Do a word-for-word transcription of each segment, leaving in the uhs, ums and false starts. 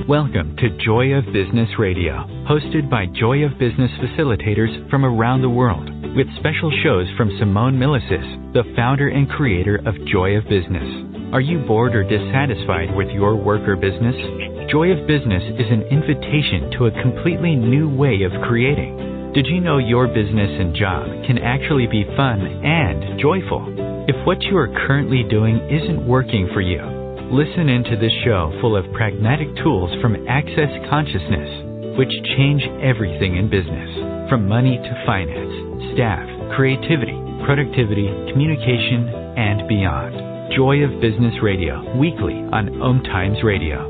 Welcome to Joy of Business Radio, hosted by Joy of Business facilitators from around the world, with special shows from Simone Milasas, the founder and creator of Joy of Business. Are you bored or dissatisfied with your work or business? Joy of Business is an invitation to a completely new way of creating. Did you know your business and job can actually be fun and joyful? If what you are currently doing isn't working for you, listen into this show full of pragmatic tools from Access Consciousness, which change everything in business, from money to finance, staff, creativity, productivity, communication, and beyond. Joy of Business Radio, weekly on Om Times Radio.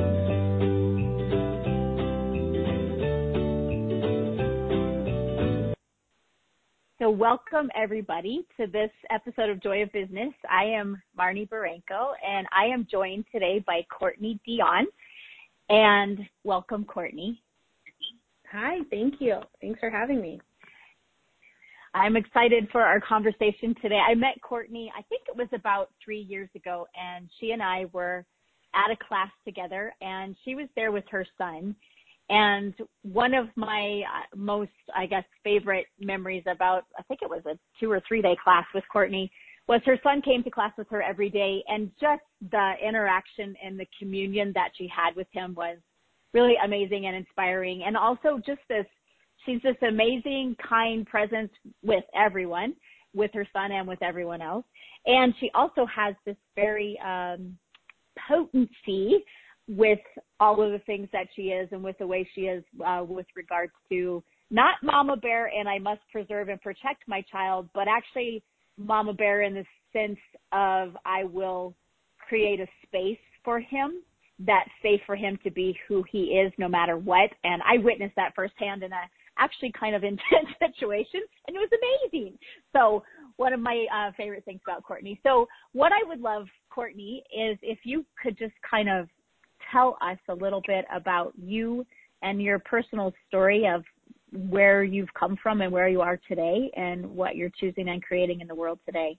So welcome, everybody, to this episode of Joy of Business. I am Marnie Baranko, and I am joined today by Courtney Dion. And welcome, Courtney. Hi, thank you. Thanks for having me. I'm excited for our conversation today. I met Courtney, I think it was about three years ago, and she and I were at a class together, and she was there with her son. And one of my most, I guess, favorite memories about, I think it was a two or three day class with Courtney, was her son came to class with her every day, and just the interaction and the communion that she had with him was really amazing and inspiring. And also just this, she's this amazing, kind presence with everyone, with her son and with everyone else. And she also has this very um, potency with all of the things that she is and with the way she is uh, with regards to not mama bear and I must preserve and protect my child, but actually mama bear in the sense of I will create a space for him that's safe for him to be who he is no matter what. And I witnessed that firsthand in a actually kind of intense situation, and it was amazing. So one of my uh, favorite things about Courtney. So what I would love, Courtney, is if you could just kind of tell us a little bit about you and your personal story of where you've come from and where you are today and what you're choosing and creating in the world today.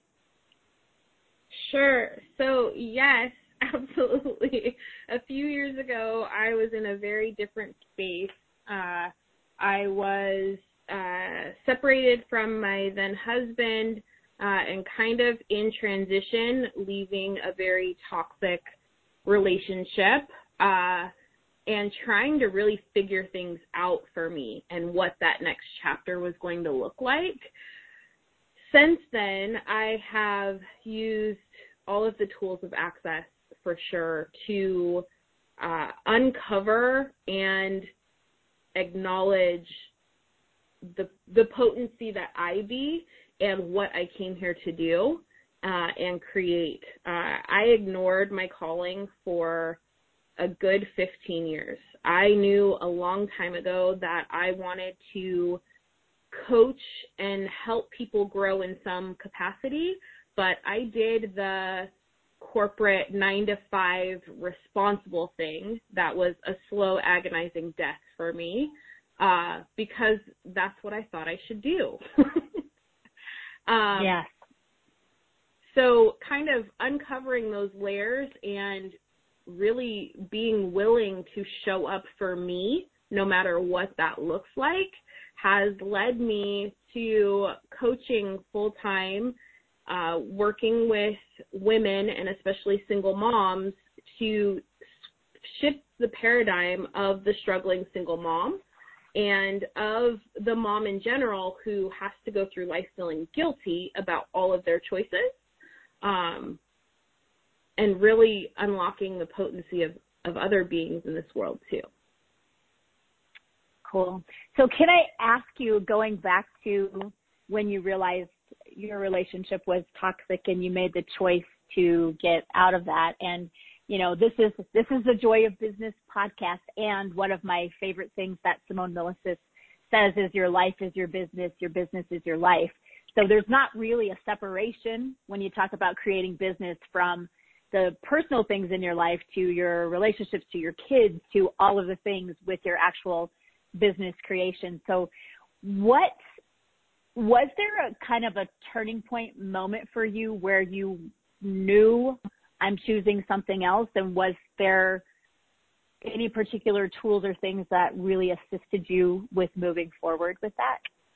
Sure. So, yes, absolutely. A few years ago, I was in a very different space. Uh, I was uh, separated from my then husband uh, and kind of in transition, leaving a very toxic relationship uh, and trying to really figure things out for me and what that next chapter was going to look like. Since then, I have used all of the tools of Access for sure to uh, uncover and acknowledge the the potency that I be and what I came here to do. Uh, and create. Uh, I ignored my calling for a good fifteen years. I knew a long time ago that I wanted to coach and help people grow in some capacity, but I did the corporate nine to five responsible thing that was a slow, agonizing death for me uh, because that's what I thought I should do. um, yeah. So kind of uncovering those layers and really being willing to show up for me, no matter what that looks like, has led me to coaching full-time, uh, working with women and especially single moms to shift the paradigm of the struggling single mom and of the mom in general who has to go through life feeling guilty about all of their choices. Um, and really unlocking the potency of, of other beings in this world, too. Cool. So can I ask you, going back to when you realized your relationship was toxic and you made the choice to get out of that, and, you know, this is this is the Joy of Business podcast, and one of my favorite things that Simone Milasas says is your life is your business, your business is your life. So there's not really a separation when you talk about creating business from the personal things in your life to your relationships to your kids to all of the things with your actual business creation. So what was there a kind of a turning point moment for you where you knew I'm choosing something else? And was there any particular tools or things that really assisted you with moving forward with that?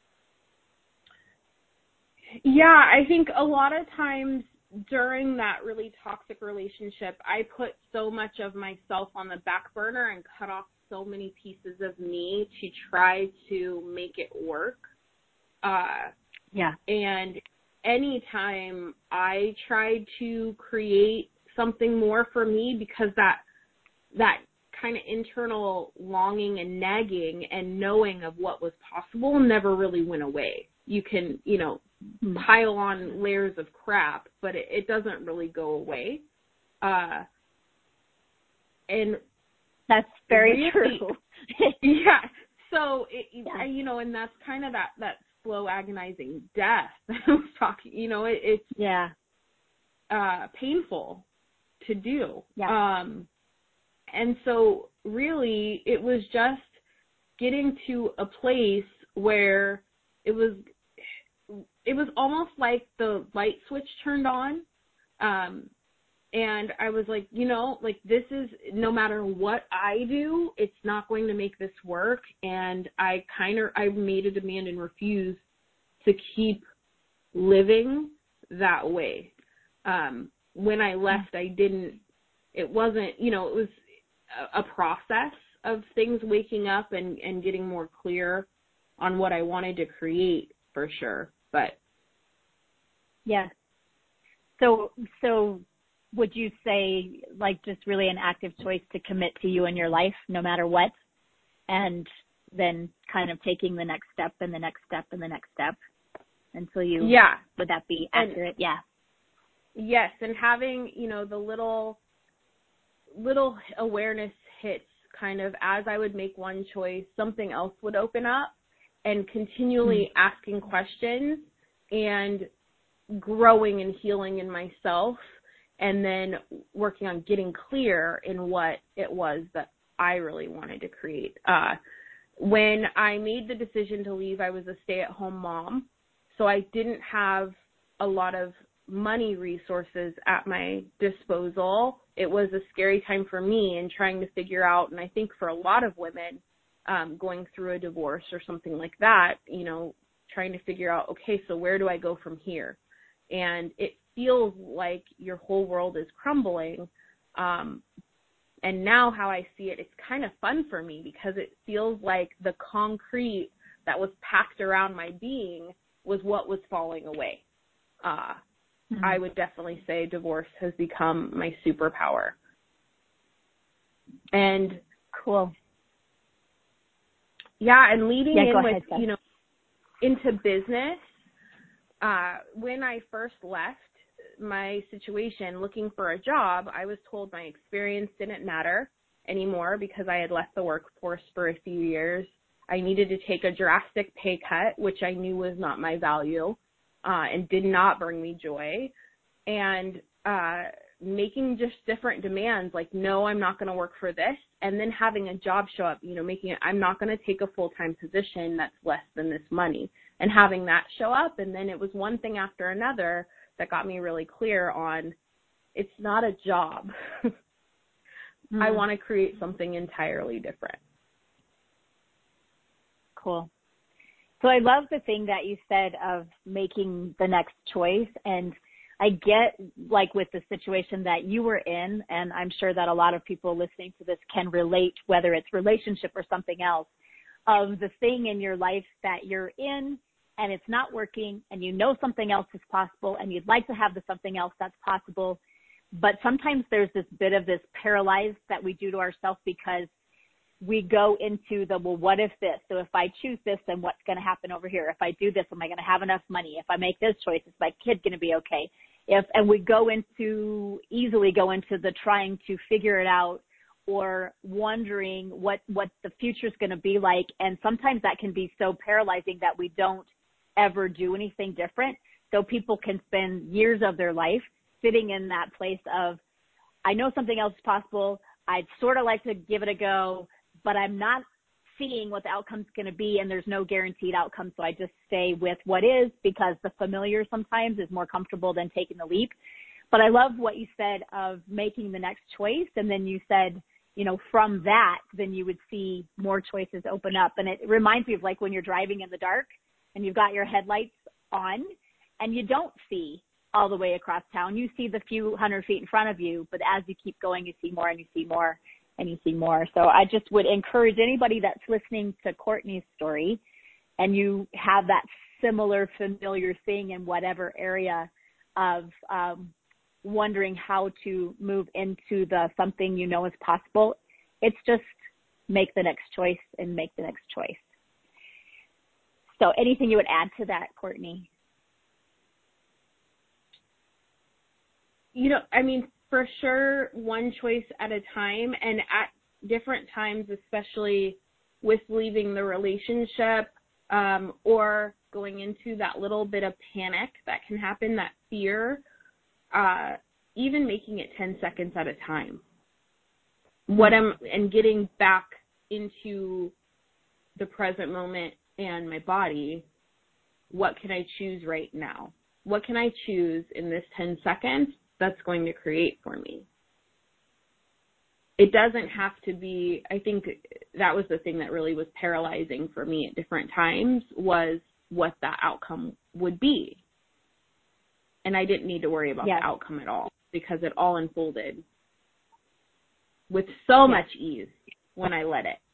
Yeah, I think a lot of times during that really toxic relationship, I put so much of myself on the back burner and cut off so many pieces of me to try to make it work. Uh, yeah. And anytime I tried to create something more for me, because that that kind of internal longing and nagging and knowing of what was possible never really went away. You can, you know, pile on layers of crap, but it, it doesn't really go away. Uh, and that's very really, true. yeah. So, it, yeah. you know, and that's kind of that, that slow, agonizing death that I was talking, you know, it, it's yeah. uh, painful to do. Yeah. Um, and so really it was just getting to a place where it was, it was almost like the light switch turned on. Um, and I was like, you know, like this is, no matter what I do, it's not going to make this work. And I kind of, I made a demand and refused to keep living that way. Um, when I left, I didn't, it wasn't, you know, it was a, a process of things waking up and, and getting more clear on what I wanted to create for sure. But yeah. So, so would you say like just really an active choice to commit to you and your life no matter what, and then kind of taking the next step and the next step and the next step until you, yeah, would that be accurate? And, yeah. Yes. And having, you know, the little, little awareness hits kind of as I would make one choice, something else would open up, and continually mm-hmm. asking questions and growing and healing in myself, and then working on getting clear in what it was that I really wanted to create. Uh, when I made the decision to leave, I was a stay-at-home mom, so I didn't have a lot of money resources at my disposal. It was a scary time for me and trying to figure out, and I think for a lot of women um, going through a divorce or something like that, you know, trying to figure out, okay, so where do I go from here? And it feels like your whole world is crumbling. Um, and now how I see it, it's kind of fun for me because it feels like the concrete that was packed around my being was what was falling away. Uh, mm-hmm. I would definitely say divorce has become my superpower. And cool. Yeah, and leading yeah, in with, ahead, you know, into business, uh, when I first left my situation looking for a job, I was told my experience didn't matter anymore because I had left the workforce for a few years. I needed to take a drastic pay cut, which I knew was not my value, uh, and did not bring me joy. And uh, making just different demands, like, no, I'm not going to work for this, and then having a job show up, you know, making it, I'm not going to take a full-time position that's less than this money, and having that show up. And then it was one thing after another that got me really clear on it's not a job. mm. I want to create something entirely different. Cool. So I love the thing that you said of making the next choice. And I get, like, with the situation that you were in, and I'm sure that a lot of people listening to this can relate, whether it's relationship or something else, of the thing in your life that you're in and it's not working, and you know something else is possible, and you'd like to have the something else that's possible. But sometimes there's this bit of this paralyzed that we do to ourselves because we go into the, well, what if this? So if I choose this, then what's going to happen over here? If I do this, am I going to have enough money? If I make this choice, is my kid going to be okay? If, and we go into, easily go into the trying to figure it out or wondering what, what the future is going to be like. And sometimes that can be so paralyzing that we don't ever do anything different. So people can spend years of their life sitting in that place of, I know something else is possible. I'd sort of like to give it a go, but I'm not seeing what the outcome's going to be, and there's no guaranteed outcome. So I just stay with what is because the familiar sometimes is more comfortable than taking the leap. But I love what you said of making the next choice. And then you said you know, from that, then you would see more choices open up. And it reminds me of like when you're driving in the dark and you've got your headlights on and you don't see all the way across town. You see the few hundred feet in front of you, but as you keep going, you see more and you see more and you see more. So I just would encourage anybody that's listening to Courtney's story and you have that similar familiar thing in whatever area of um, wondering how to move into the something you know is possible, it's just make the next choice and make the next choice. So anything you would add to that, Courtney? You know, I mean, for sure, one choice at a time, and at different times, especially with leaving the relationship um, or going into that little bit of panic that can happen, that fear, uh, even making it ten seconds at a time. What am and getting back into the present moment and my body, what can I choose right now? What can I choose in this ten seconds that's going to create for me? It doesn't have to be, I think that was the thing that really was paralyzing for me at different times, was what that outcome would be. And I didn't need to worry about yes. the outcome at all, because it all unfolded with so yes. much ease when I let it.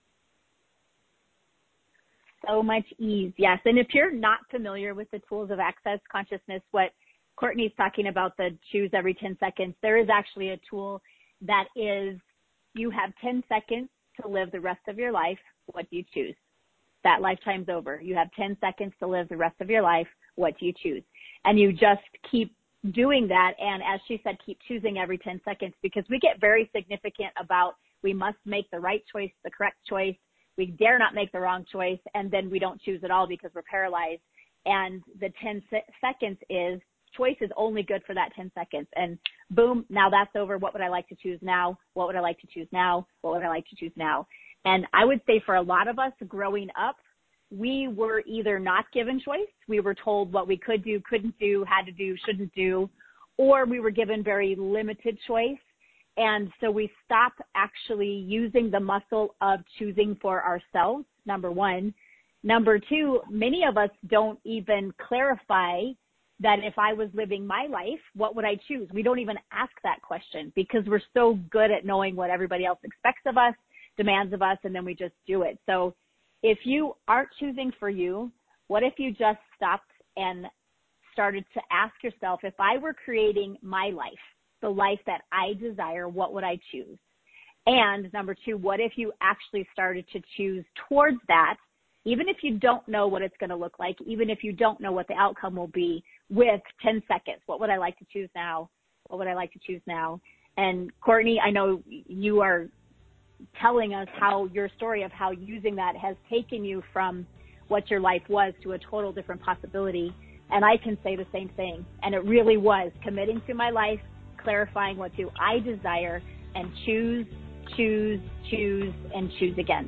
So much ease, yes. And if you're not familiar with the tools of Access Consciousness, what Courtney's talking about, the choose every ten seconds, there is actually a tool that is, you have ten seconds to live the rest of your life. What do you choose? That lifetime's over. You have ten seconds to live the rest of your life. What do you choose? And you just keep doing that. And as she said, keep choosing every ten seconds, because we get very significant about we must make the right choice, the correct choice. We dare not make the wrong choice. And then we don't choose at all because we're paralyzed. And the ten se- seconds is, choice is only good for that ten seconds. And boom, now that's over. What would I like to choose now? What would I like to choose now? What would I like to choose now? And I would say for a lot of us growing up, we were either not given choice. We were told what we could do, couldn't do, had to do, shouldn't do, or we were given very limited choice. And so we stopped actually using the muscle of choosing for ourselves, number one. Number two, many of us don't even clarify that if I was living my life, what would I choose? We don't even ask that question because we're so good at knowing what everybody else expects of us, demands of us, and then we just do it. So if you aren't choosing for you, what if you just stopped and started to ask yourself, if I were creating my life, the life that I desire, what would I choose? And number two, what if you actually started to choose towards that, even if you don't know what it's going to look like, even if you don't know what the outcome will be, with ten seconds? What would I like to choose now? What would I like to choose now? And Courtney, I know you are telling us how your story of how using that has taken you from what your life was to a total different possibility. And I can say the same thing. And it really was committing to my life, clarifying what do I desire, and choose, choose, choose, and choose again.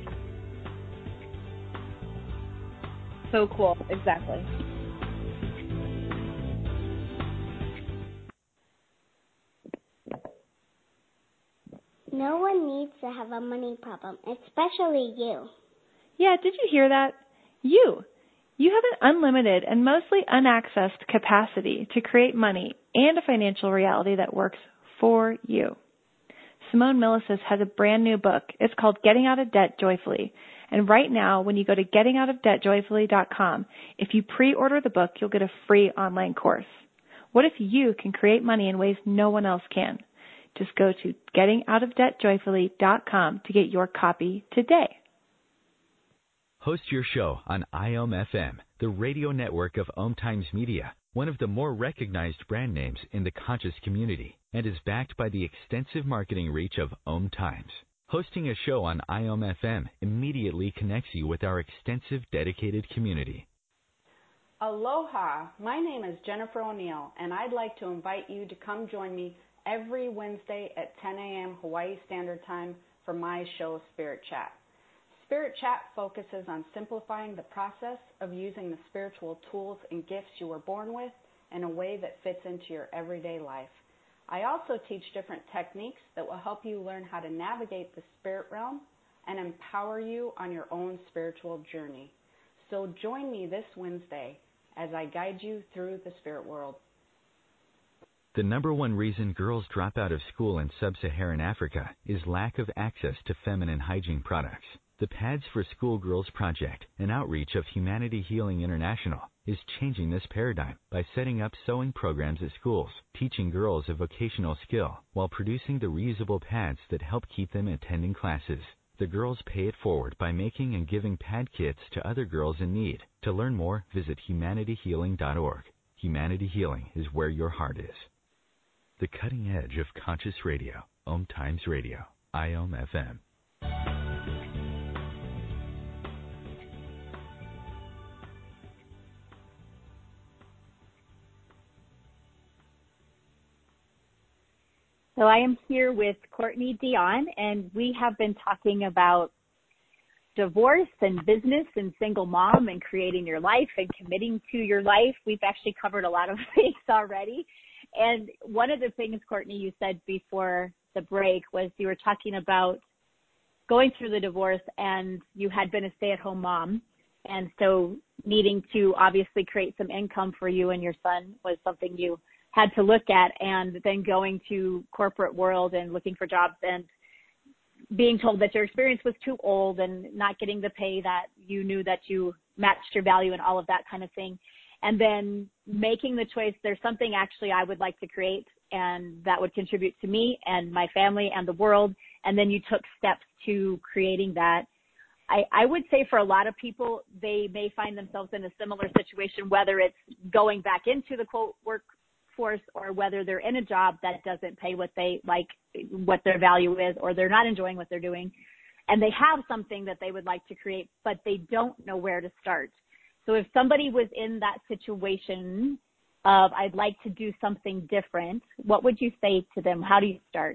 So cool. Exactly. No one needs to have a money problem, especially you. Yeah, did you hear that? You. You have an unlimited and mostly unaccessed capacity to create money and a financial reality that works for you. Simone Milasas has a brand new book. It's called Getting Out of Debt Joyfully. And right now, when you go to getting out of debt joyfully dot com, if you pre-order the book, you'll get a free online course. What if you can create money in ways no one else can? Just go to getting out of debt joyfully dot com to get your copy today. Host your show on I O M F M, the radio network of Om Times Media, one of the more recognized brand names in the conscious community, and is backed by the extensive marketing reach of Om Times. Hosting a show on I O M F M immediately connects you with our extensive dedicated community. Aloha, my name is Jennifer O'Neill, and I'd like to invite you to come join me every Wednesday at ten a.m. Hawaii Standard Time for my show, Spirit Chat. Spirit Chat focuses on simplifying the process of using the spiritual tools and gifts you were born with in a way that fits into your everyday life. I also teach different techniques that will help you learn how to navigate the spirit realm and empower you on your own spiritual journey. So join me this Wednesday as I guide you through the spirit world. The number one reason girls drop out of school in sub-Saharan Africa is lack of access to feminine hygiene products. The Pads for Schoolgirls Project, an outreach of Humanity Healing International, is changing this paradigm by setting up sewing programs at schools, teaching girls a vocational skill while producing the reusable pads that help keep them attending classes. The girls pay it forward by making and giving pad kits to other girls in need. To learn more, visit humanity healing dot org. Humanity Healing is where your heart is. The cutting edge of conscious radio, Om Times Radio, I O M F M. So I am here with Courtney Dion, and we have been talking about divorce and business and single mom and creating your life and committing to your life. We've actually covered a lot of things already. And one of the things, Courtney, you said before the break was you were talking about going through the divorce and you had been a stay-at-home mom. And so needing to obviously create some income for you and your son was something you had to look at, and then going to corporate world and looking for jobs and being told that your experience was too old and not getting the pay that you knew that you matched your value and all of that kind of thing. And then making the choice, there's something actually I would like to create and that would contribute to me and my family and the world. And then you took steps to creating that. I, I would say for a lot of people, they may find themselves in a similar situation, whether it's going back into the quote workforce or whether they're in a job that doesn't pay what they like, what their value is, or they're not enjoying what they're doing. And they have something that they would like to create, but they don't know where to start. So if somebody was in that situation of, I'd like to do something different, what would you say to them? How do you start?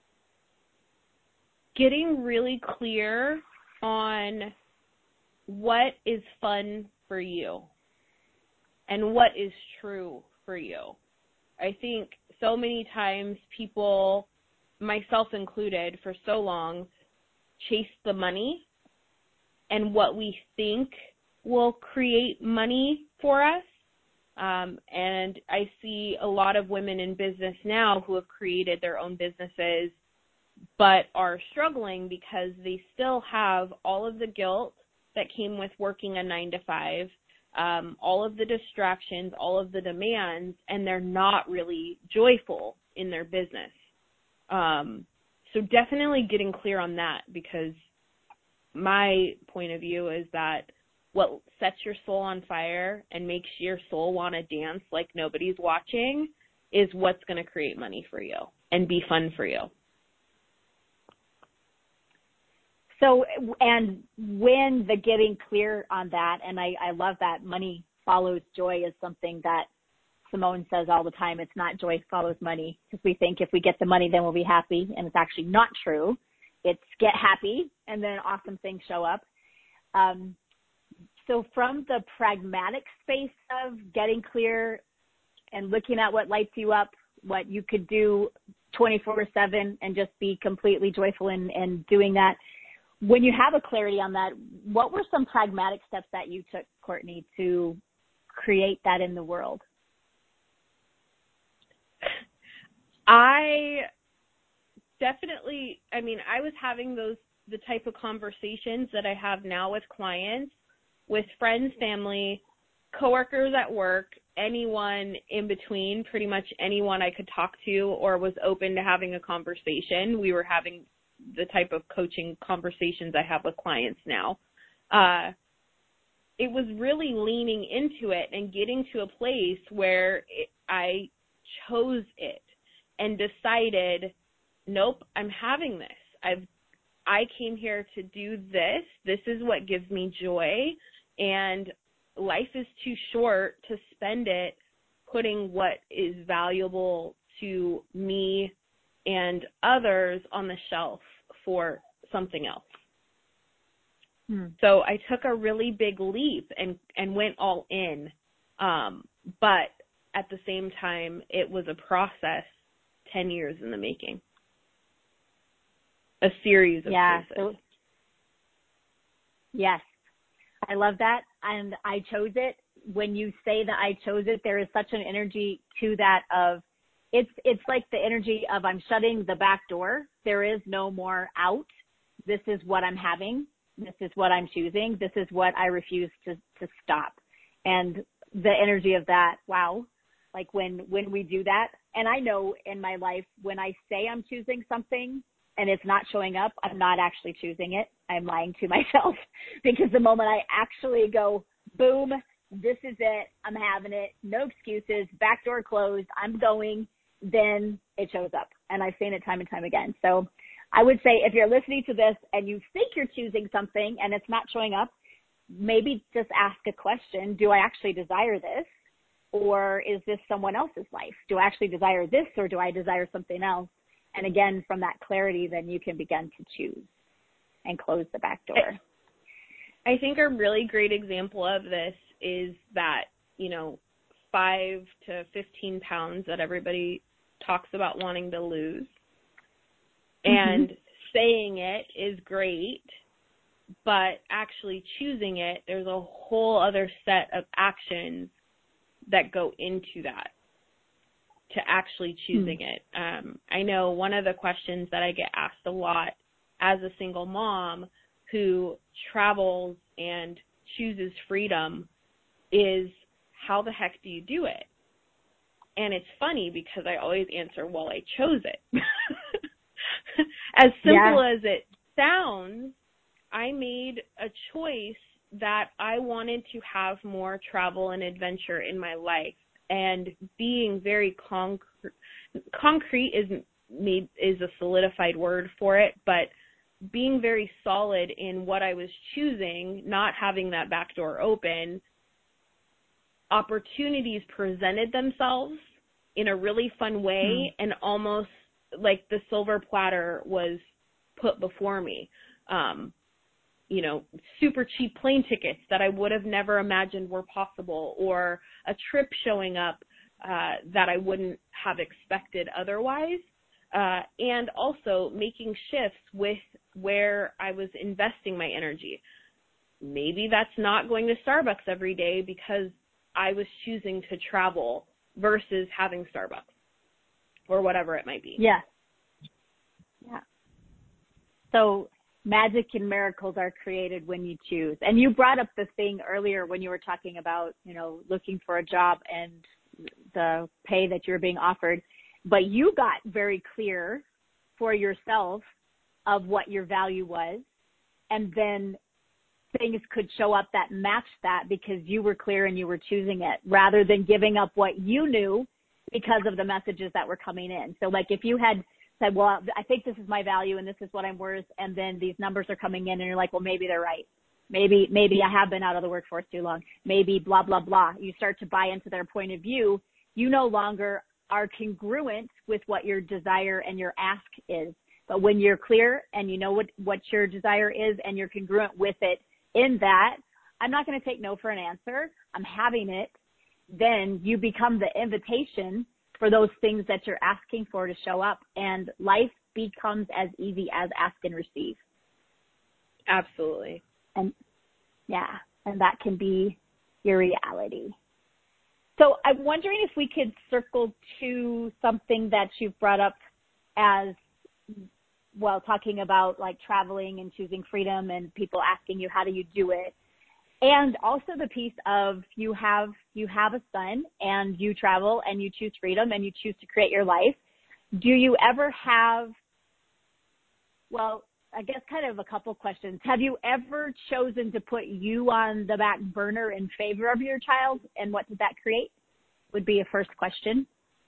Getting really clear on what is fun for you and what is true for you. I think so many times people, myself included, for so long, chase the money and what we think will create money for us. Um, and I see a lot of women in business now who have created their own businesses but are struggling because they still have all of the guilt that came with working a nine to five, um, all of the distractions, all of the demands, and they're not really joyful in their business. Um, so definitely getting clear on that, because my point of view is that what sets your soul on fire and makes your soul want to dance like nobody's watching is what's going to create money for you and be fun for you. So, and when the getting clear on that, and I, I love that money follows joy is something that Simone says all the time. It's not joy follows money, because we think if we get the money, then we'll be happy. And it's actually not true. It's get happy and then awesome things show up. Um, so from the pragmatic space of getting clear and looking at what lights you up, what you could do twenty-four seven and just be completely joyful in, in doing that. When you have a clarity on that, what were some pragmatic steps that you took, Courtney, to create that in the world? I definitely, I mean, I was having those, the type of conversations that I have now with clients, with friends, family, coworkers at work, anyone in between, pretty much anyone I could talk to or was open to having a conversation. We were having the type of coaching conversations I have with clients now. Uh, it was really leaning into it and getting to a place where it, I chose it and decided, nope, I'm having this. I've, I came here to do this. This is what gives me joy, and life is too short to spend it putting what is valuable to me and others on the shelf for something else. Hmm. So I took a really big leap and, and went all in. Um, but at the same time, it was a process ten years in the making. A series of yeah, choices. So, yes. I love that. And I chose it. When you say that I chose it, there is such an energy to that of it's, it's like the energy of I'm shutting the back door. There is no more out. This is what I'm having. This is what I'm choosing. This is what I refuse to, to stop. And the energy of that, wow. Like when, when we do that, and I know in my life, when I say I'm choosing something and it's not showing up, I'm not actually choosing it. I'm lying to myself, because the moment I actually go, boom, this is it, I'm having it, no excuses, back door closed, I'm going, then it shows up. And I've seen it time and time again. So I would say if you're listening to this and you think you're choosing something and it's not showing up, maybe just ask a question. Do I actually desire this? Or is this someone else's life? Do I actually desire this, or do I desire something else? And again, from that clarity, then you can begin to choose and close the back door. I think a really great example of this is that, you know, five to fifteen pounds that everybody talks about wanting to lose. Mm-hmm. And saying it is great, but actually choosing it, there's a whole other set of actions that go into that to actually choosing mm. it. Um, I know one of the questions that I get asked a lot as a single mom who travels and chooses freedom is, how the heck do you do it? And it's funny because I always answer, well, I chose it. As simple yeah. as it sounds, I made a choice that I wanted to have more travel and adventure in my life, and being very concrete, concrete is made, is a solidified word for it, but being very solid in what I was choosing, not having that back door open, opportunities presented themselves in a really fun way, mm. and almost like the silver platter was put before me. Um, you know, super cheap plane tickets that I would have never imagined were possible, or a trip showing up uh, that I wouldn't have expected otherwise, uh, and also making shifts with where I was investing my energy. Maybe that's not going to Starbucks every day because I was choosing to travel versus having Starbucks, or whatever it might be. Yeah. Yeah. So magic and miracles are created when you choose. And you brought up the thing earlier when you were talking about, you know, looking for a job and the pay that you're being offered. But you got very clear for yourself of what your value was. And then things could show up that matched that because you were clear and you were choosing it, rather than giving up what you knew because of the messages that were coming in. So like if you had said, well, I think this is my value and this is what I'm worth, and then these numbers are coming in and you're like, well, maybe they're right. Maybe, maybe I have been out of the workforce too long. Maybe blah, blah, blah. You start to buy into their point of view. You no longer are congruent with what your desire and your ask is. But when you're clear and you know what, what your desire is and you're congruent with it in that, I'm not going to take no for an answer, I'm having it, then you become the invitation for those things that you're asking for to show up, and life becomes as easy as ask and receive. Absolutely. And yeah, and that can be your reality. So I'm wondering if we could circle to something that you've brought up as well, talking about like traveling and choosing freedom and people asking you, how do you do it? And also the piece of you have, you have a son and you travel and you choose freedom and you choose to create your life. Do you ever have, well, I guess kind of a couple questions. Have you ever chosen to put you on the back burner in favor of your child? And what did that create? Would be a first question.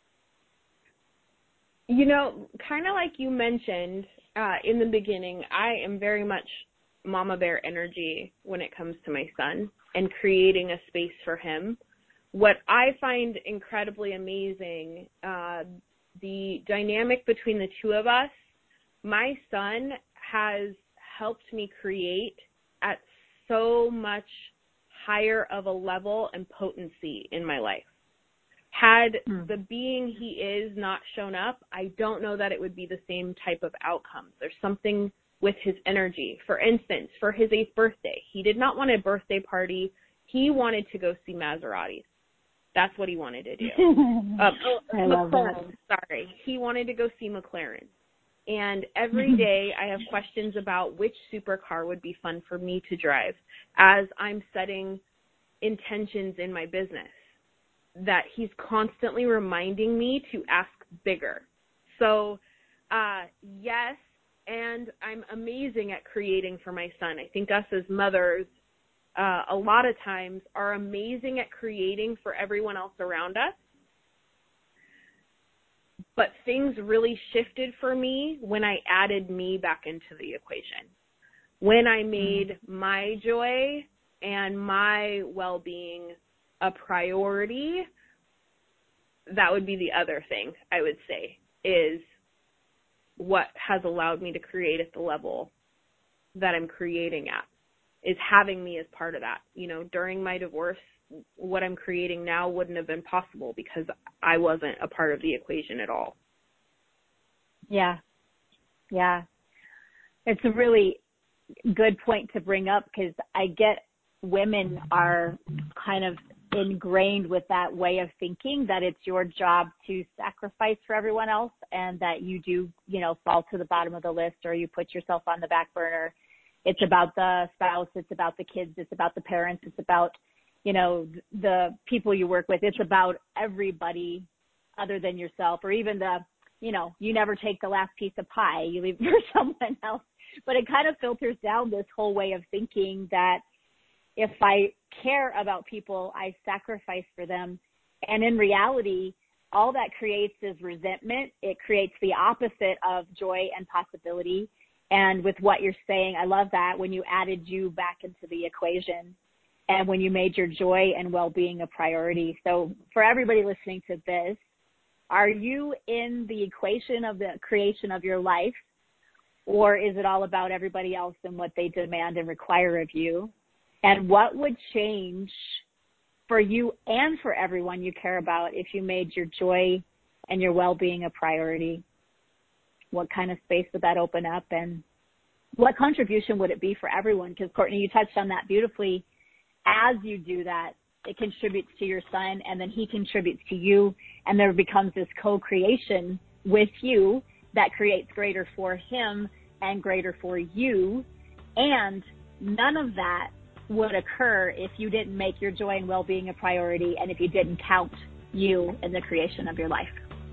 You know, kind of like you mentioned uh, in the beginning, I am very much mama bear energy when it comes to my son and creating a space for him. What I find incredibly amazing, uh, the dynamic between the two of us, my son has helped me create at so much higher of a level and potency in my life. Had Hmm. the being he is not shown up, I don't know that it would be the same type of outcomes. There's something with his energy. For instance, for his eighth birthday, he did not want a birthday party. He wanted to go see Maseratis. That's what he wanted to do. um, oh, I love McLaren, sorry. He wanted to go see McLaren. And every day I have questions about which supercar would be fun for me to drive as I'm setting intentions in my business, that he's constantly reminding me to ask bigger. So, uh, yes, and I'm amazing at creating for my son. I think us as mothers, uh, a lot of times are amazing at creating for everyone else around us. But things really shifted for me when I added me back into the equation. When I made mm-hmm. my joy and my well-being a priority, that would be the other thing I would say is what has allowed me to create at the level that I'm creating at, is having me as part of that. You know, during my divorce, what I'm creating now wouldn't have been possible because I wasn't a part of the equation at all. Yeah. Yeah. It's a really good point to bring up because I get women are kind of ingrained with that way of thinking that it's your job to sacrifice for everyone else and that you do, you know, fall to the bottom of the list or you put yourself on the back burner. It's about the spouse. It's about the kids. It's about the parents. It's about, you know, the people you work with. It's about everybody other than yourself, or even the, you know, you never take the last piece of pie. You leave it for someone else. But it kind of filters down this whole way of thinking that if I care about people, I sacrifice for them. And in reality, all that creates is resentment. It creates the opposite of joy and possibility. And with what you're saying, I love that when you added you back into the equation and when you made your joy and well-being a priority. So for everybody listening to this, are you in the equation of the creation of your life, or is it all about everybody else and what they demand and require of you? And what would change for you and for everyone you care about if you made your joy and your well-being a priority? What kind of space would that open up, and what contribution would it be for everyone? Because, Courtney, you touched on that beautifully. As you do that, it contributes to your son, and then he contributes to you, and there becomes this co-creation with you that creates greater for him and greater for you. And none of that would occur if you didn't make your joy and well-being a priority and if you didn't count you in the creation of your life.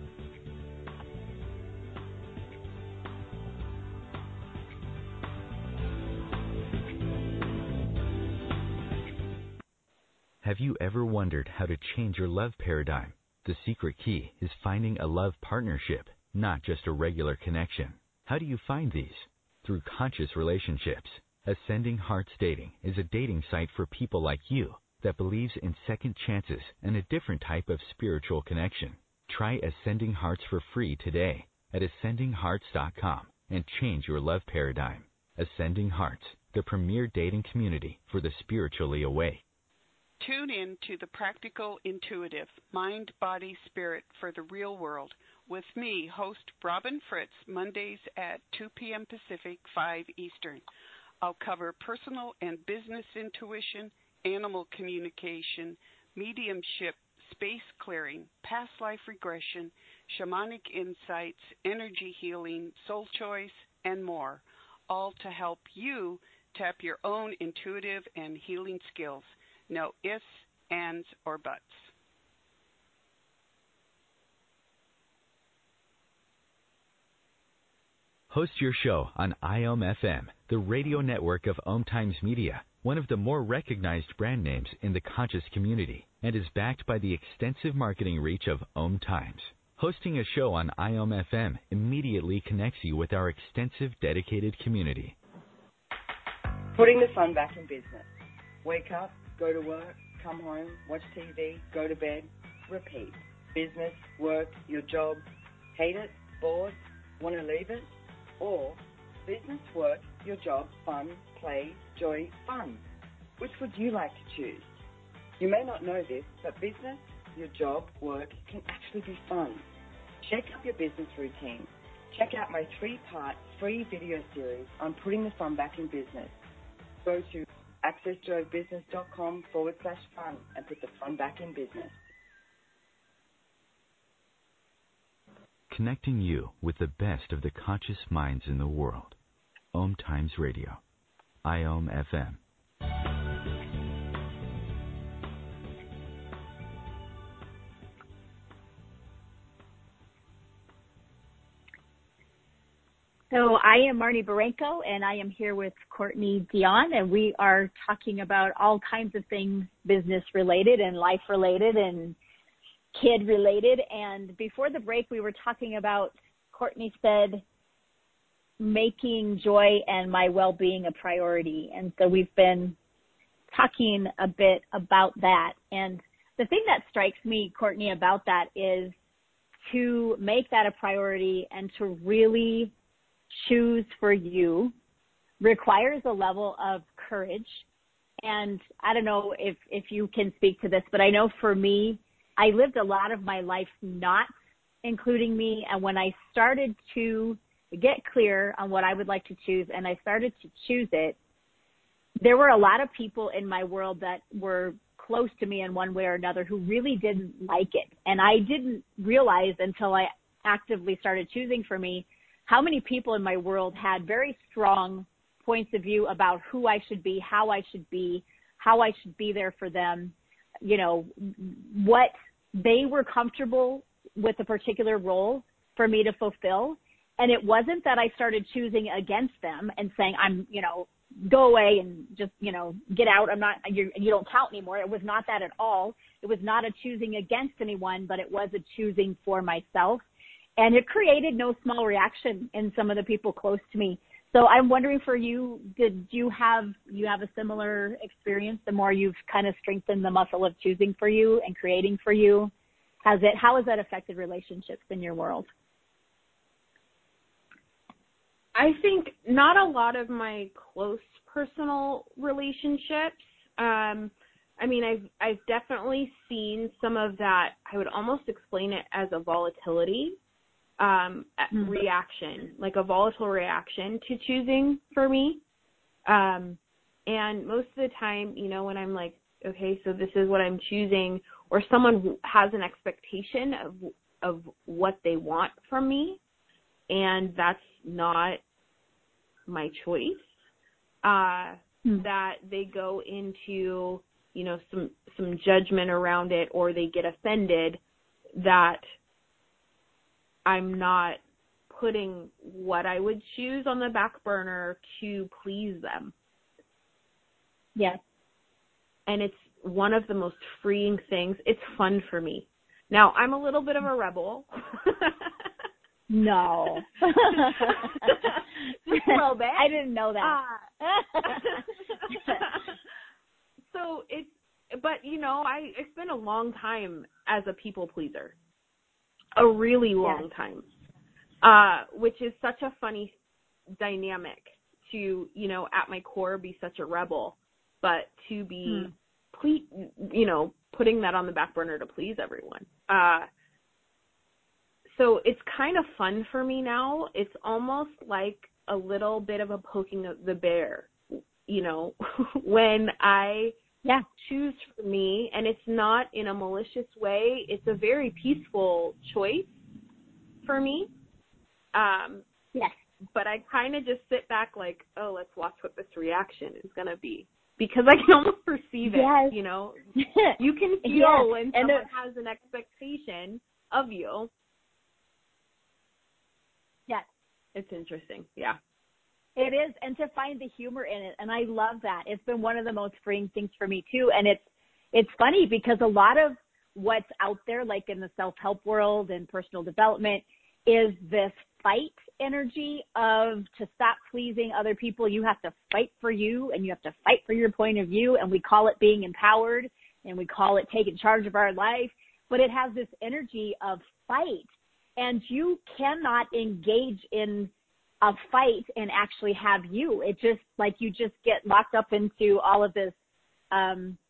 Have you ever wondered how to change your love paradigm? The secret key is finding a love partnership, not just a regular connection. How do you find these? Through conscious relationships. Ascending Hearts Dating is a dating site for people like you that believes in second chances and a different type of spiritual connection. Try Ascending Hearts for free today at ascending hearts dot com and change your love paradigm. Ascending Hearts, the premier dating community for the spiritually awake. Tune in to the Practical Intuitive, Mind, Body, Spirit for the Real World with me, host Robin Fritz, Mondays at two p.m. Pacific, five Eastern. I'll cover personal and business intuition, animal communication, mediumship, space clearing, past life regression, shamanic insights, energy healing, soul choice, and more, all to help you tap your own intuitive and healing skills. No ifs, ands, or buts. Host your show on I O M F M, the radio network of Om Times Media, one of the more recognized brand names in the conscious community, and is backed by the extensive marketing reach of Om Times. Hosting a show on I O M F M immediately connects you with our extensive dedicated community. Putting the fun back in business. Wake up, go to work, come home, watch T V, go to bed, repeat. Business, work, your job, hate it, bored, want to leave it? Or business, work, your job, fun, play, joy, fun. Which would you like to choose? You may not know this, but business, your job, work can actually be fun. Shake up your business routine. Check out my three-part free video series on putting the fun back in business. Go to accessjoybusiness.com forward slash fun and put the fun back in business. Connecting you with the best of the conscious minds in the world. Om Times Radio. I O M F M. So I am Marnie Barenko, and I am here with Courtney Dion, and we are talking about all kinds of things business-related and life-related and kid-related. And before the break, we were talking about, Courtney said, making joy and my well-being a priority. And so we've been talking a bit about that. And the thing that strikes me, Courtney, about that is to make that a priority and to really choose for you requires a level of courage. And I don't know if, if you can speak to this, but I know for me, I lived a lot of my life not including me. And when I started to get clear on what I would like to choose and I started to choose it, there were a lot of people in my world that were close to me in one way or another who really didn't like it. And I didn't realize until I actively started choosing for me how many people in my world had very strong points of view about who I should be, how I should be, how I should be there for them, you know, what they were comfortable with a particular role for me to fulfill. And it wasn't that I started choosing against them and saying, I'm, you know, go away and just, you know, get out. I'm not, you're, you don't count anymore. It was not that at all. It was not a choosing against anyone, but it was a choosing for myself. And it created no small reaction in some of the people close to me. So I'm wondering for you, did you have you have a similar experience? The more you've kind of strengthened the muscle of choosing for you and creating for you, has it? How has that affected relationships in your world? I think not a lot of my close personal relationships. Um, I mean, I've I've definitely seen some of that. I would almost explain it as a volatility. Um, mm-hmm. reaction, like a volatile reaction to choosing for me. Um, and most of the time, you know, when I'm like, okay, so this is what I'm choosing, or someone has an expectation of, of what they want from me, and that's not my choice, uh, mm-hmm. that they go into, you know, some, some judgment around it, or they get offended that I'm not putting what I would choose on the back burner to please them. Yes. And it's one of the most freeing things. It's fun for me. Now, I'm a little bit of a rebel. No. Just a little bit. I didn't know that. Uh, so it's, but you know, I, I spent a long time as a people pleaser. A really long yes. time, uh, which is such a funny dynamic to, you know, at my core be such a rebel, but to be, hmm. ple- you know, putting that on the back burner to please everyone. Uh, so it's kind of fun for me now. It's almost like a little bit of a poking of the bear, you know, when I yeah. choose for me, and it's not in a malicious way. It's a very peaceful choice for me. Um, yes. But I kind of just sit back like, oh, let's watch what this reaction is going to be. Because I can almost perceive it, yes. you know. You can feel yes. when and someone it, has an expectation of you. Yes. It's interesting, yeah. It is, and to find the humor in it, and I love that. It's been one of the most freeing things for me too, and it's it's funny because a lot of what's out there, like in the self-help world and personal development, is this fight energy of to stop pleasing other people. You have to fight for you, and you have to fight for your point of view, and we call it being empowered, and we call it taking charge of our life, but it has this energy of fight, and you cannot engage in a fight and actually have you. It just, like, you just get locked up into all of this, um,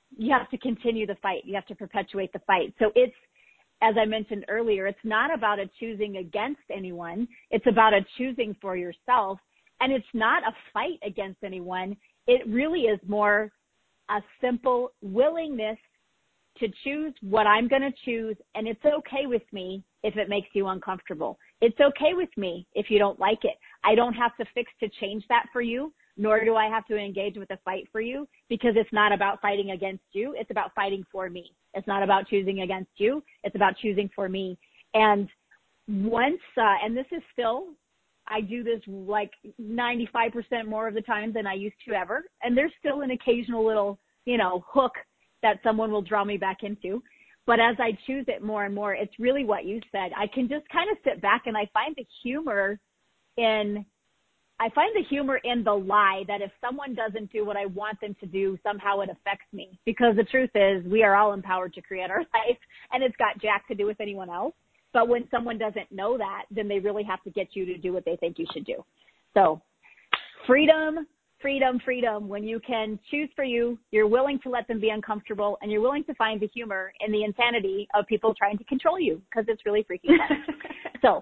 you have to continue the fight. You have to perpetuate the fight. So it's, as I mentioned earlier, it's not about a choosing against anyone. It's about a choosing for yourself. And it's not a fight against anyone. It really is more a simple willingness to choose what I'm going to choose. And it's okay with me if it makes you uncomfortable. It's okay with me if you don't like it. I don't have to fix to change that for you, nor do I have to engage with a fight for you, because it's not about fighting against you. It's about fighting for me. It's not about choosing against you. It's about choosing for me. And once, uh, and this is still, I do this like ninety-five percent more of the time than I used to ever. And there's still an occasional little, you know, hook that someone will draw me back into. But as I choose it more and more, it's really what you said. I can just kind of sit back and I find the humor in, I find the humor in the lie that if someone doesn't do what I want them to do, somehow it affects me. Because the truth is, we are all empowered to create our life, and it's got jack to do with anyone else. But when someone doesn't know that, then they really have to get you to do what they think you should do. So freedom, freedom, freedom. When you can choose for you, you're willing to let them be uncomfortable, and you're willing to find the humor in the insanity of people trying to control you, because it's really freaking fun. So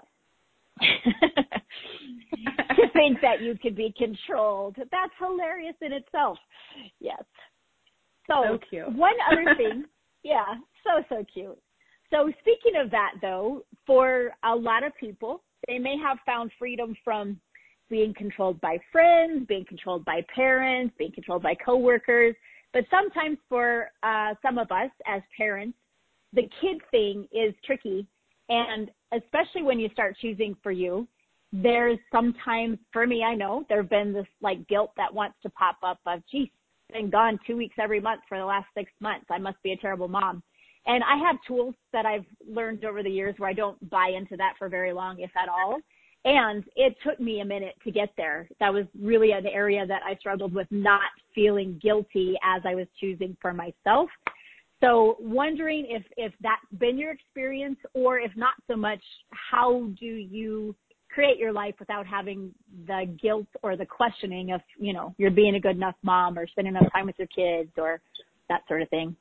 to think that you could be controlled, that's hilarious in itself. Yes. So, so cute. One other thing, yeah, so, so cute. So speaking of that, though, for a lot of people, they may have found freedom from being controlled by friends, being controlled by parents, being controlled by coworkers. But sometimes for uh, some of us as parents, the kid thing is tricky. And especially when you start choosing for you, there's sometimes, for me, I know, there have been this like guilt that wants to pop up of, geez, been gone two weeks every month for the last six months. I must be a terrible mom. And I have tools that I've learned over the years where I don't buy into that for very long, if at all. And it took me a minute to get there. That was really an area that I struggled with, not feeling guilty as I was choosing for myself. So wondering if, if that's been your experience, or if not so much, how do you create your life without having the guilt or the questioning of, you know, you're being a good enough mom or spending enough time with your kids or that sort of thing?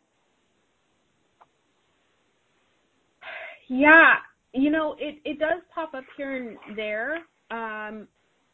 Yeah, you know, it, it does pop up here and there. Um,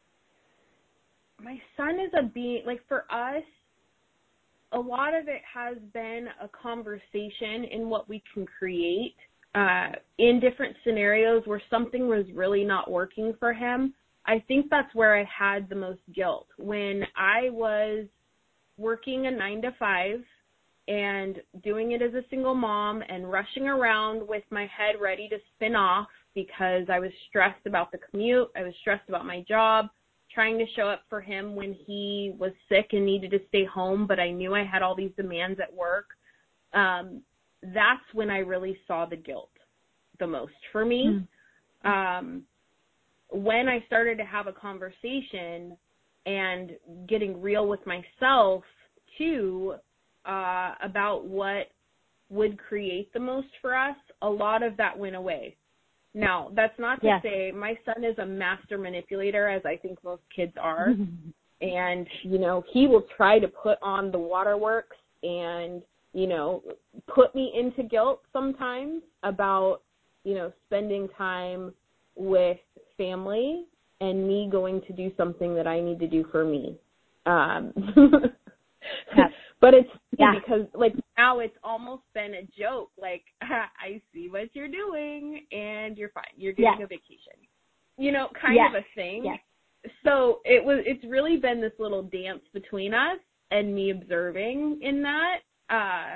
my son is a being, like for us, a lot of it has been a conversation in what we can create uh, in different scenarios where something was really not working for him. I think that's where I had the most guilt. When I was working a nine to five and doing it as a single mom and rushing around with my head ready to spin off because I was stressed about the commute, I was stressed about my job, trying to show up for him when he was sick and needed to stay home, but I knew I had all these demands at work. Um, that's when I really saw the guilt the most for me. Mm. Um, when I started to have a conversation and getting real with myself too, uh, about what would create the most for us, a lot of that went away. Now, that's not to yes. say my son is a master manipulator, as I think most kids are. And, you know, he will try to put on the waterworks and, you know, put me into guilt sometimes about, you know, spending time with family and me going to do something that I need to do for me. Um, yes. But it's yeah. because, like, now it's almost been a joke. Like, I see what you're doing, and you're fine. You're getting yes. a vacation. You know, kind yes. of a thing. Yes. So it was. It's really been this little dance between us and me observing in that. Uh,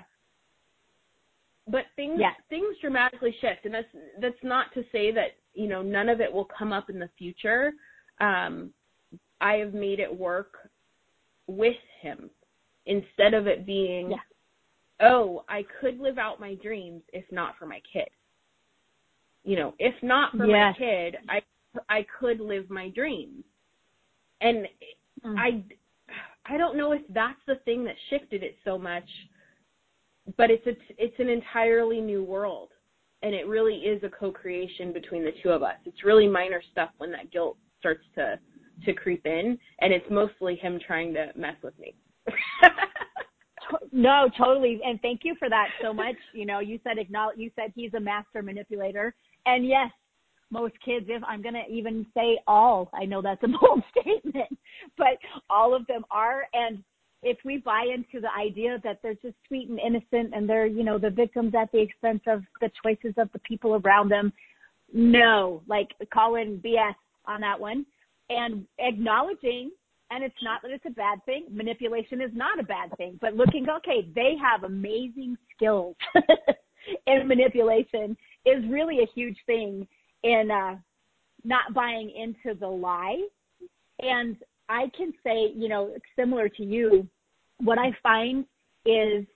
but things yes. things dramatically shift, and that's that's not to say that, you know, none of it will come up in the future. Um, I have made it work with him. Instead of it being, yeah. oh, I could live out my dreams if not for my kid. You know, if not for yes. my kid, I I could live my dreams. And mm. I, I don't know if that's the thing that shifted it so much, but it's a, it's an entirely new world. And it really is a co-creation between the two of us. It's really minor stuff when that guilt starts to, to creep in, and it's mostly him trying to mess with me. No, totally. And thank you for that so much. You know, you said acknowledge, you said he's a master manipulator. And yes, most kids, if I'm going to even say all, I know that's a bold statement, but all of them are. And if we buy into the idea that they're just sweet and innocent and they're, you know, the victims at the expense of the choices of the people around them, no, like call in B S on that one. And acknowledging, and it's not that it's a bad thing. Manipulation is not a bad thing. But looking, okay, they have amazing skills in manipulation is really a huge thing in uh, not buying into the lie. And I can say, you know, similar to you, what I find is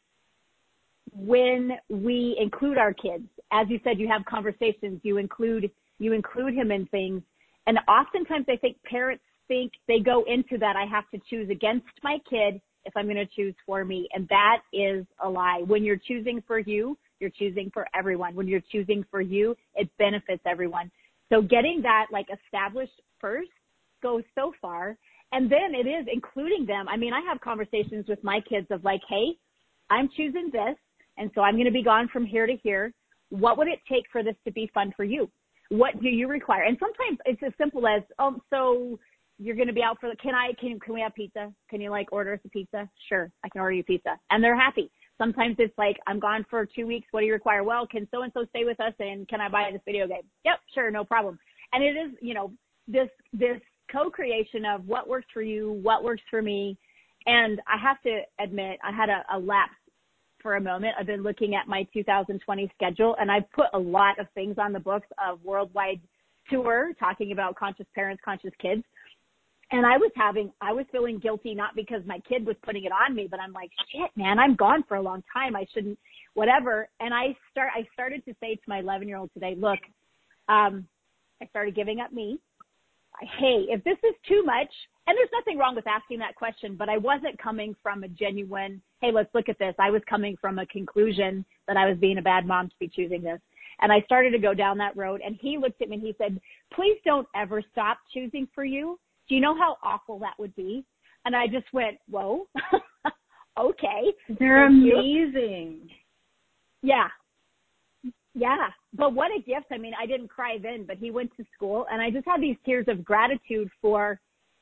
when we include our kids, as you said, you have conversations, you include you include him in things. And oftentimes I think parents think they go into that I have to choose against my kid if I'm going to choose for me. And that is a lie. When you're choosing for you, you're choosing for everyone. When you're choosing for you, it benefits everyone. So getting that like established first goes so far. And then it is including them. I mean, I have conversations with my kids of like, hey, I'm choosing this. And so I'm going to be gone from here to here. What would it take for this to be fun for you? What do you require? And sometimes it's as simple as, oh, so you're going to be out for the, can I, can, can we have pizza? Can you like order us a pizza? Sure. I can order you pizza. And they're happy. Sometimes it's like, I'm gone for two weeks. What do you require? Well, can so-and-so stay with us and can I buy this video game? Yep, sure. No problem. And it is, you know, this, this co-creation of what works for you, what works for me. And I have to admit, I had a, a lapse for a moment. I've been looking at my two thousand twenty schedule and I've put a lot of things on the books of worldwide tour talking about conscious parents, conscious kids. And I was having, I was feeling guilty, not because my kid was putting it on me, but I'm like, shit, man, I'm gone for a long time. I shouldn't, whatever. And I start, I started to say to my eleven year old today, look, um, I started giving up me. Hey, if this is too much, and there's nothing wrong with asking that question, but I wasn't coming from a genuine, hey, let's look at this. I was coming from a conclusion that I was being a bad mom to be choosing this. And I started to go down that road. And he looked at me and he said, please don't ever stop choosing for you. Do you know how awful that would be? And I just went, whoa, okay. They're amazing. Yeah. Yeah. But what a gift. I mean, I didn't cry then, but he went to school and I just had these tears of gratitude for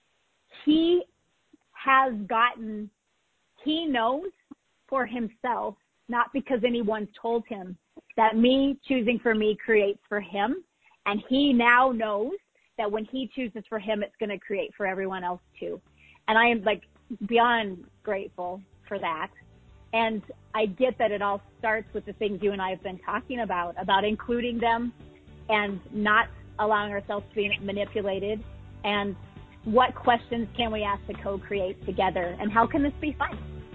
he has gotten, he knows for himself, not because anyone's told him, that me choosing for me creates for him. And he now knows that when he chooses for him, it's going to create for everyone else too. And I am like beyond grateful for that. And I get that it all starts with the things you and I have been talking about, about including them and not allowing ourselves to be manipulated. And what questions can we ask to co-create together? And how can this be fun?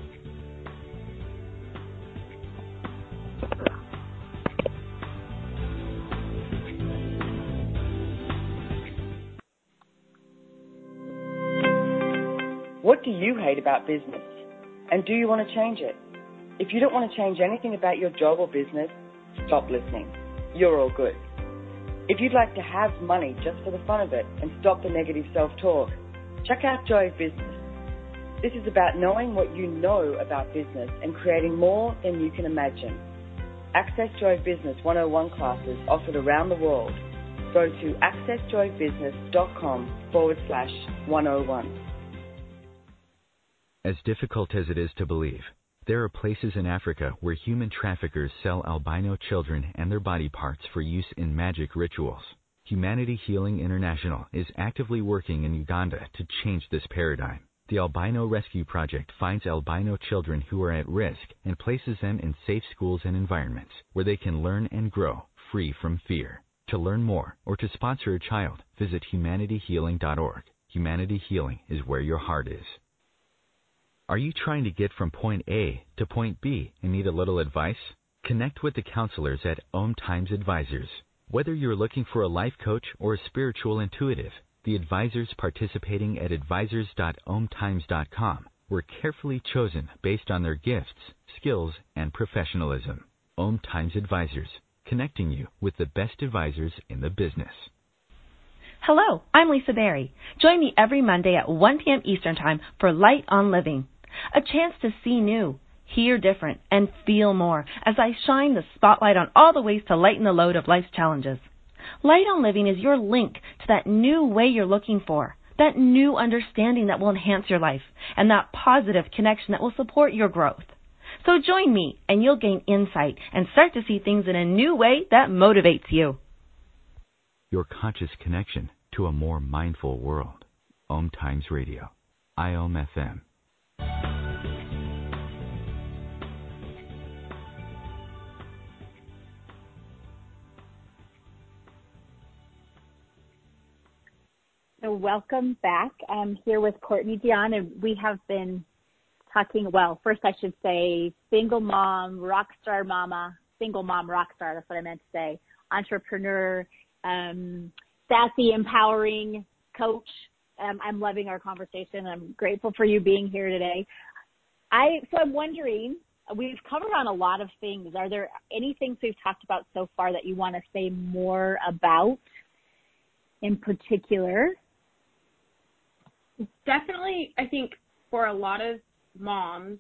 What do you hate about business? And do you want to change it? If you don't want to change anything about your job or business, stop listening. You're all good. If you'd like to have money just for the fun of it and stop the negative self-talk, check out Joy of Business. This is about knowing what you know about business and creating more than you can imagine. Access Joy of Business one oh one classes offered around the world. Go to accessjoybusiness.com forward slash 101. As difficult as it is to believe, there are places in Africa where human traffickers sell albino children and their body parts for use in magic rituals. Humanity Healing International is actively working in Uganda to change this paradigm. The Albino Rescue Project finds albino children who are at risk and places them in safe schools and environments where they can learn and grow free from fear. To learn more or to sponsor a child, visit humanity healing dot org. Humanity Healing is where your heart is. Are you trying to get from point A to point B and need a little advice? Connect with the counselors at Om Times Advisors. Whether you're looking for a life coach or a spiritual intuitive, the advisors participating at advisors dot om times dot com were carefully chosen based on their gifts, skills, and professionalism. Om Times Advisors, connecting you with the best advisors in the business. Hello, I'm Lisa Berry. Join me every Monday at one p.m. Eastern Time for Light on Living, a chance to see new, hear different, and feel more as I shine the spotlight on all the ways to lighten the load of life's challenges. Light on Living is your link to that new way you're looking for, that new understanding that will enhance your life, and that positive connection that will support your growth. So join me, and you'll gain insight and start to see things in a new way that motivates you. Your conscious connection to a more mindful world. Om Times Radio. I O M F M. So welcome back. I'm here with Courtney Dion, and we have been talking, well, first I should say single mom, rock star mama, single mom, rock star, that's what I meant to say, entrepreneur, um, sassy, empowering coach. Um, I'm loving our conversation. I'm grateful for you being here today. I So I'm wondering, we've covered on a lot of things. Are there any things we've talked about so far that you want to say more about in particular? Definitely, I think for a lot of moms,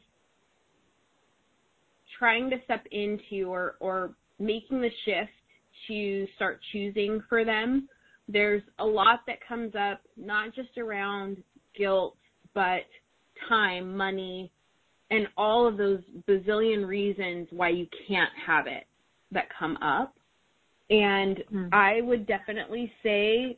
trying to step into or, or making the shift to start choosing for them, there's a lot that comes up, not just around guilt, but time, money, and all of those bazillion reasons why you can't have it that come up. And mm-hmm. I would definitely say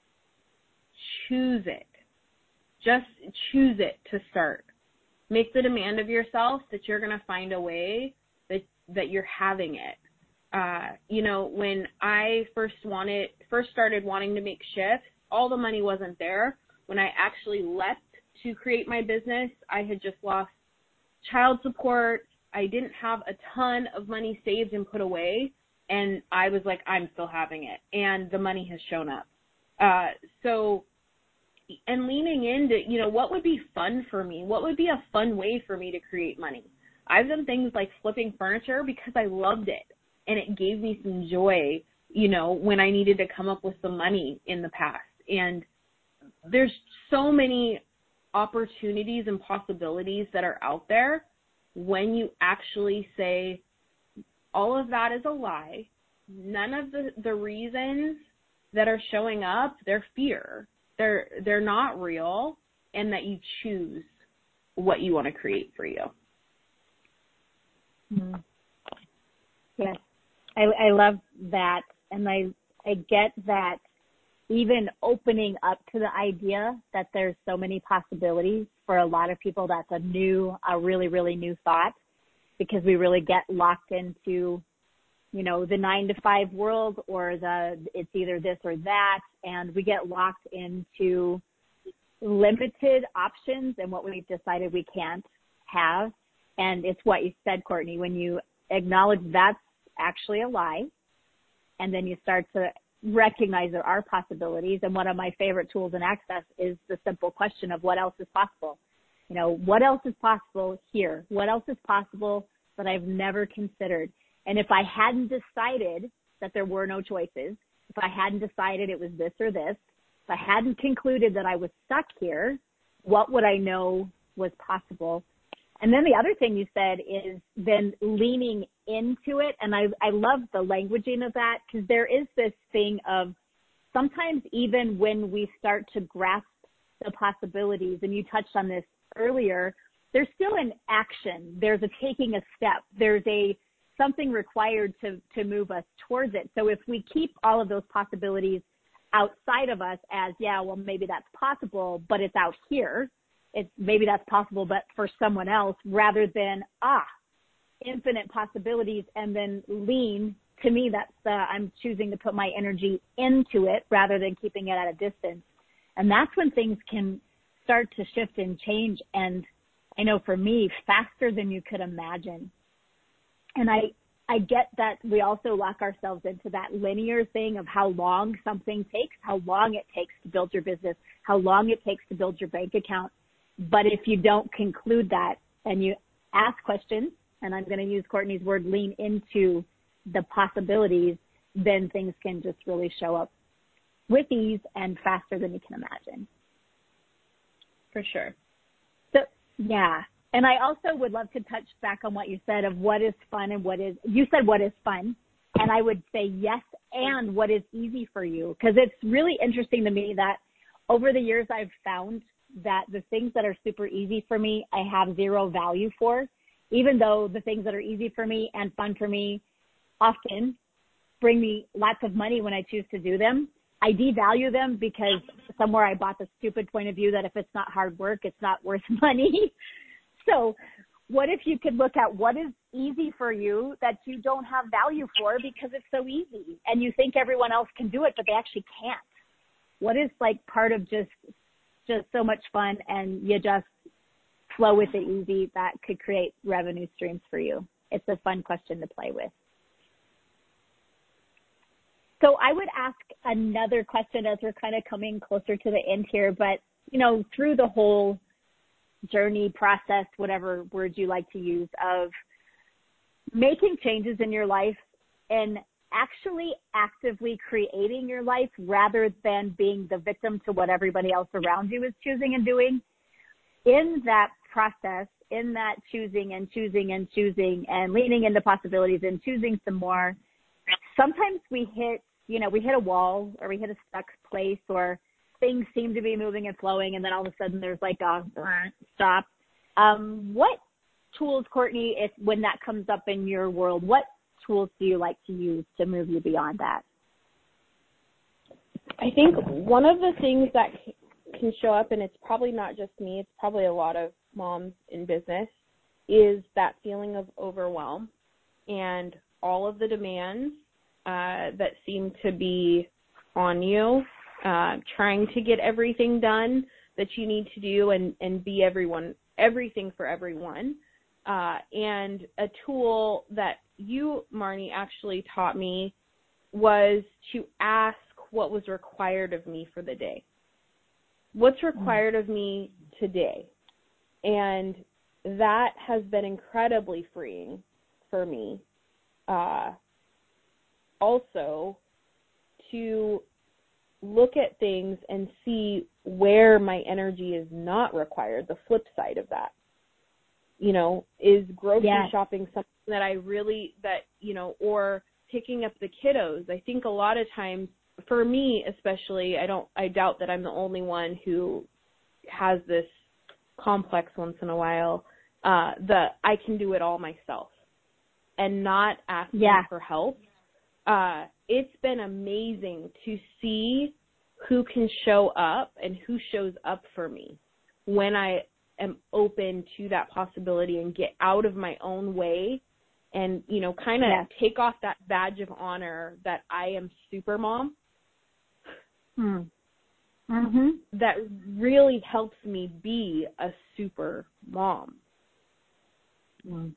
choose it. Just choose it to start. Make the demand of yourself that you're going to find a way that, that you're having it. Uh, you know, when I first wanted, first started wanting to make shifts, all the money wasn't there. When I actually left to create my business, I had just lost child support. I didn't have a ton of money saved and put away. And I was like, I'm still having it. And the money has shown up. Uh, so, and leaning into, you know, what would be fun for me? What would be a fun way for me to create money? I've done things like flipping furniture because I loved it. And it gave me some joy, you know, when I needed to come up with some money in the past. And there's so many opportunities and possibilities that are out there when you actually say, all of that is a lie. None of the, the reasons that are showing up, they're fear. They're they're not real, and that you choose what you want to create for you. Mm-hmm. Yes, I, I love that, and I I get that even opening up to the idea that there's so many possibilities for a lot of people. That's a new, a really really new thought, because we really get locked into, you know, the nine to five world, or the, it's either this or that. And we get locked into limited options and what we've decided we can't have. And it's what you said, Courtney, when you acknowledge that's actually a lie, and then you start to recognize there are possibilities. And one of my favorite tools in Access is the simple question of what else is possible. You know, what else is possible here? What else is possible that I've never considered? And if I hadn't decided that there were no choices, if I hadn't decided it was this or this, if I hadn't concluded that I was stuck here, what would I know was possible? And then the other thing you said is then leaning into it. And I, I love the languaging of that, because there is this thing of sometimes even when we start to grasp the possibilities, and you touched on this earlier, there's still an action. There's a taking a step. There's a something required to, to move us towards it. So if we keep all of those possibilities outside of us as, yeah, well, maybe that's possible, but it's out here. It's maybe that's possible, but for someone else, rather than, ah, infinite possibilities, and then lean. To me, that's the, I'm choosing to put my energy into it rather than keeping it at a distance. And that's when things can start to shift and change. And I know for me, faster than you could imagine. And I, I get that we also lock ourselves into that linear thing of how long something takes, how long it takes to build your business, how long it takes to build your bank account. But if you don't conclude that and you ask questions, and I'm going to use Courtney's word, lean into the possibilities, then things can just really show up with ease and faster than you can imagine. For sure. So, yeah. And I also would love to touch back on what you said of what is fun and what is, you said what is fun. And I would say yes, and what is easy for you. Because it's really interesting to me that over the years I've found that the things that are super easy for me, I have zero value for, even though the things that are easy for me and fun for me often bring me lots of money when I choose to do them. I devalue them because somewhere I bought the stupid point of view that if it's not hard work, it's not worth money. So what if you could look at what is easy for you that you don't have value for because it's so easy and you think everyone else can do it, but they actually can't? What is like part of just just so much fun and you just flow with it easy that could create revenue streams for you? It's a fun question to play with. So I would ask another question as we're kind of coming closer to the end here, but, you know, through the whole journey, process, whatever words you like to use, of making changes in your life and actually actively creating your life rather than being the victim to what everybody else around you is choosing and doing. In that process, in that choosing and choosing and choosing and leaning into possibilities and choosing some more, sometimes we hit, you know, we hit a wall or we hit a stuck place or things seem to be moving and flowing and then all of a sudden there's like a stop. Um, what tools, Courtney, if when that comes up in your world, what tools do you like to use to move you beyond that? I think one of the things that can show up, and it's probably not just me, it's probably a lot of moms in business, is that feeling of overwhelm and all of the demands uh, that seem to be on you, uh, trying to get everything done that you need to do and, and be everyone, everything for everyone. Uh, and a tool that you, Marnie, actually taught me was to ask what was required of me for the day. What's required of me today? And that has been incredibly freeing for me. Uh, also, to look at things and see where my energy is not required, the flip side of that. You know, is grocery yes. shopping something that I really, that, you know, or picking up the kiddos. I think a lot of times, for me especially, I don't, I doubt that I'm the only one who has this complex once in a while, uh, that I can do it all myself and not asking yeah. for help. Uh, it's been amazing to see who can show up and who shows up for me when I am open to that possibility and get out of my own way and, you know, kind of yes. take off that badge of honor that I am super mom. Hmm. Mm-hmm. That really helps me be a super mom. Mm.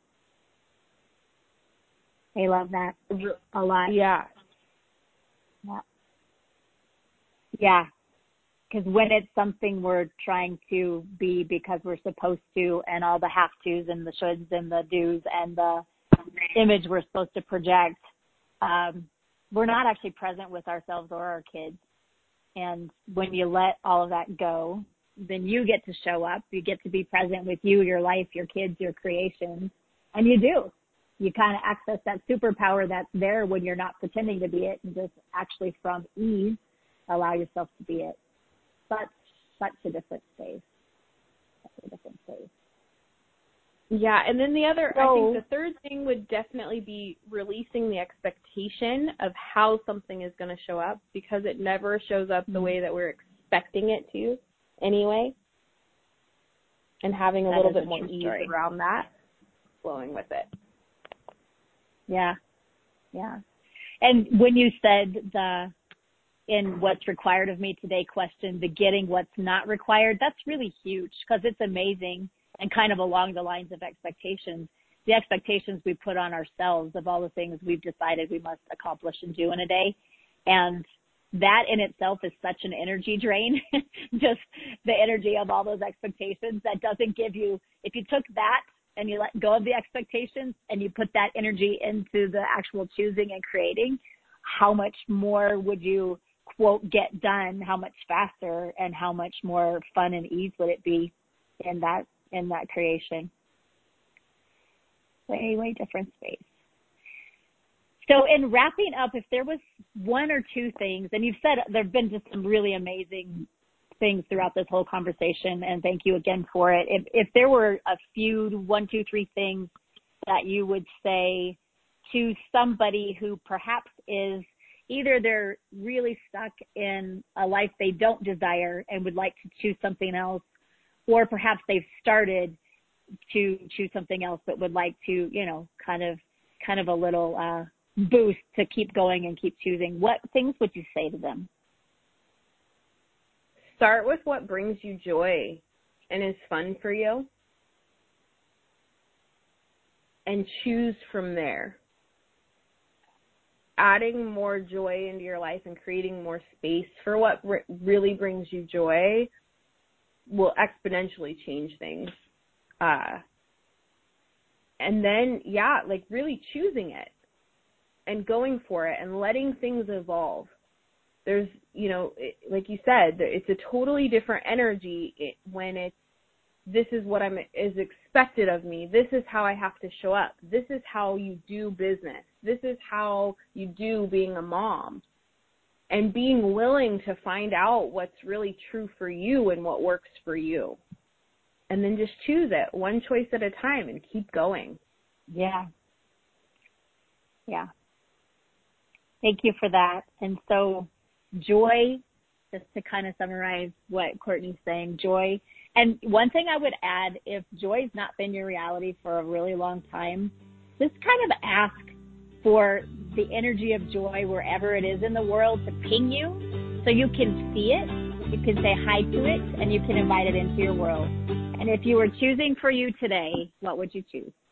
I love that a lot. Yeah. Yeah. Yeah. Because when it's something we're trying to be because we're supposed to, and all the have-tos and the shoulds and the do's and the image we're supposed to project, um, we're not actually present with ourselves or our kids. And when you let all of that go, then you get to show up. You get to be present with you, your life, your kids, your creations. And you do. You kind of access that superpower that's there when you're not pretending to be it and just actually from ease allow yourself to be it. Such, such a different space. Such a different space. Yeah, and then the other, so, I think the third thing would definitely be releasing the expectation of how something is going to show up, because it never shows up the way that we're expecting it to anyway, and having a little bit more ease around that, flowing with it. Yeah, yeah. And when you said the, in what's required of me today question, the getting what's not required, that's really huge, because it's amazing. And kind of along the lines of expectations, the expectations we put on ourselves of all the things we've decided we must accomplish and do in a day. And that in itself is such an energy drain, just the energy of all those expectations that doesn't give you, if you took that and you let go of the expectations and you put that energy into the actual choosing and creating, how much more would you, quote, get done, how much faster and how much more fun and ease would it be in that in that creation? way, way different space. So in wrapping up, if there was one or two things, and you've said there have been just some really amazing things throughout this whole conversation, and thank you again for it. If, if there were a few, one, two, three things that you would say to somebody who perhaps is either they're really stuck in a life they don't desire and would like to choose something else, or perhaps they've started to choose something else but would like to, you know, kind of, kind of a little, uh, boost to keep going and keep choosing, what things would you say to them? Start with what brings you joy and is fun for you, and choose from there. Adding more joy into your life and creating more space for what re- really brings you joy will exponentially change things. Uh, and then, yeah, like really choosing it and going for it and letting things evolve. There's, you know, it, like you said, it's a totally different energy when it's, this is what I'm is expected of me. This is how I have to show up. This is how you do business. This is how you do being a mom. And being willing to find out what's really true for you and what works for you. And then just choose it one choice at a time and keep going. Yeah. Yeah. Thank you for that. And so joy, just to kind of summarize what Courtney's saying, joy. And one thing I would add, if joy's not been your reality for a really long time, just kind of ask for the energy of joy wherever it is in the world to ping you so you can see it, you can say hi to it, and you can invite it into your world. And if you were choosing for you today, what would you choose?